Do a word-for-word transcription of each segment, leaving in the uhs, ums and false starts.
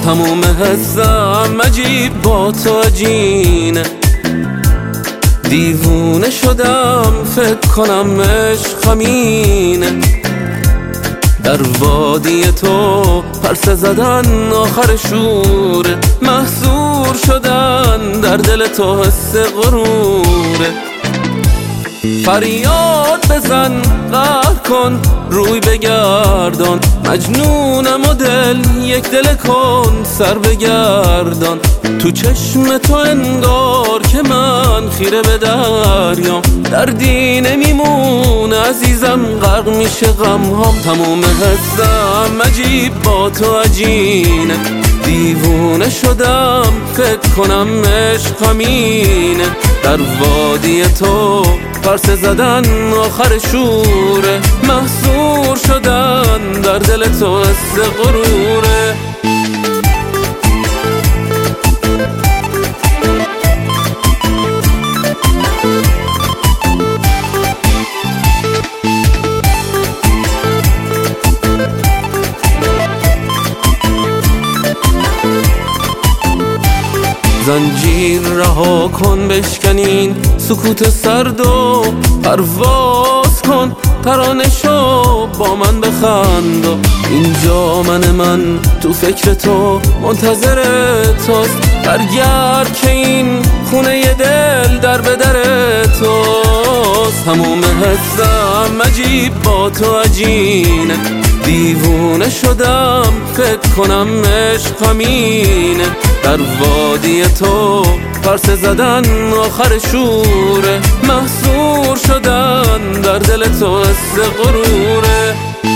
تموم حسم عجیب با تو عجینه. دیوونه شدم فکر کنم عشق همینه. در وادی تو پرسه زدن آخر شوره. محصور شدن در دل تو حس غروره. فریاد بزن قهر کن روی بگردان. مجنونم و دل یک دل کن سر بگردان. تو چشم تو انگار که من خیره به دریام. دردی نمیمونه عزیزم غرق میشه غم هام. تموم حسم عجیب با تو عجینه. دیوونه شدم فکر کنم عشق همینه. در وادی تو پرسه زدن آخر شوره. محصور شدن در دل تو حس غروره. زنجیر رها کن بشکنین سکوت سرد و پرواز کن. ترانه شو با من بخند و اینجا من من تو فکر تو منتظر توست. برگرد که این خونه ی دل در به در توست. تموم حسم عجیب با تو عجینه. دیوونه شدم فکر کنم عشق همینه. در وادی تو پرسه زدن آخر شوره. محصور شدن در دل تو حس غروره.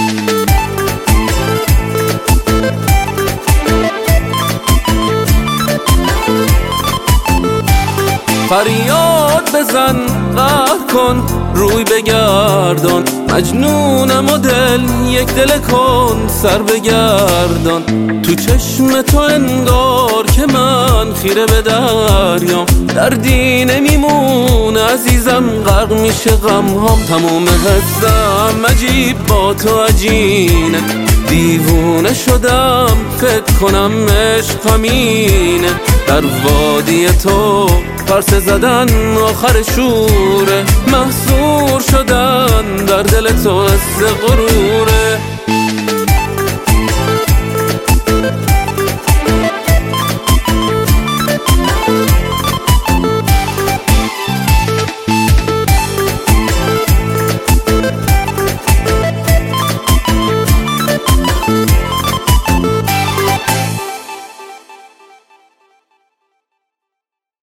فریاد بزن قهر کن روی بگردان. مجنونم و دل یک دل کن سر بگردان. تو چشم تو انگار که من خیره به دریام. دردی نمیمونه عزیزم غرق میشه غم هام. تموم حسم عجیب با تو عجینه. دیوونه شدم فکر کنم عشق همینه. در وادی تو پرسه زدن آخر شوره. محصور شدن در دل تو حس غرور.